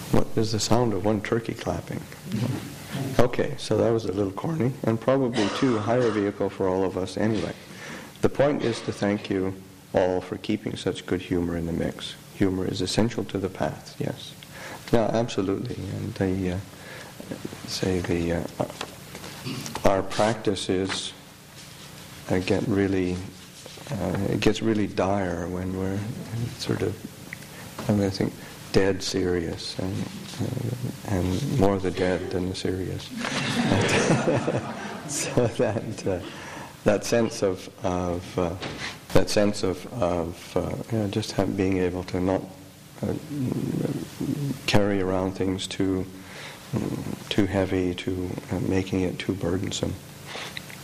What is the sound of one turkey clapping? Okay, so that was a little corny, and probably too high a vehicle for all of us anyway. The point is to thank you all for keeping such good humor in the mix. Humor is essential to the path, yes. Yeah, absolutely. And our practice is it gets really dire when we're sort of, I think, dead serious, and more the dead than the serious. So that sense of just being able to not carry around things too heavy, making it too burdensome.